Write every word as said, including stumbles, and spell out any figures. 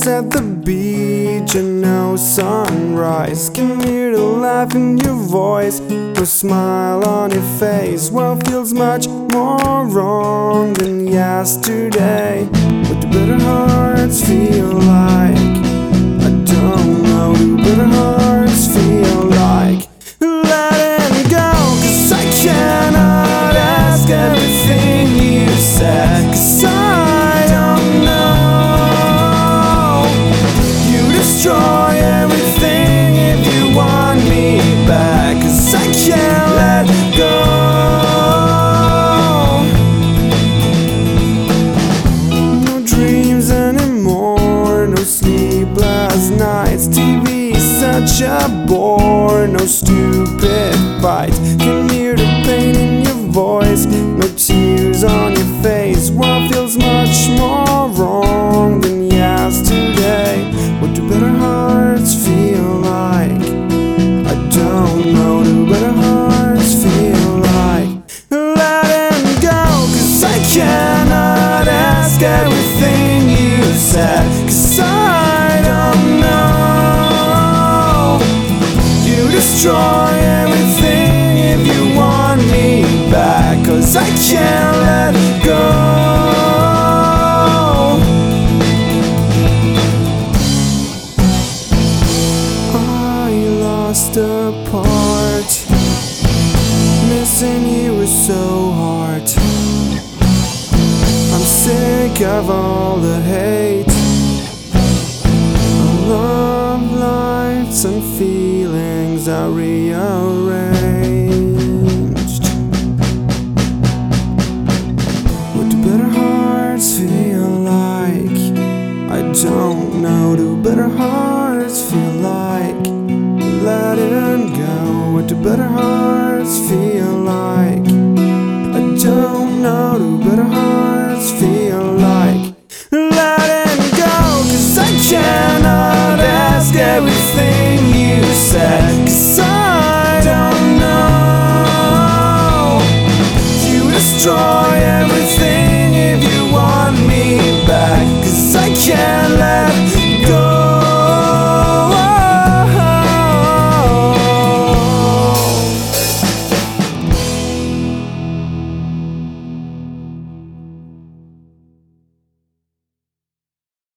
flowers at the beach and no sunrise. Can hear the laugh in your voice, no smile on your face. What feels much more wrong than yesterday? What do better hearts feel like? I don't know. Do better hearts feel like? Letting go, 'cause I cannot ask everything you said, 'cause I don't know. You destroy everything if you want me back, 'cause I can't let go. No dreams anymore, no sleepless nights. T V such a bore, no stupid fights. Can hear the pain in your voice, no tears on your face. What feels much more wrong than yesterday? What do better hearts feel like? I don't know. Do better hearts feel like? Letting go, 'cause I cannot ask everything you said, 'cause I don't know. You destroy everything if you want me back, 'cause I can't let go. I lost a part, missing you is so hard. I'm sick of all the hate, love, lives and feelings are rearranged. What do better hearts feel like? I don't know. Do better hearts feel like? Letting go. What do better hearts feel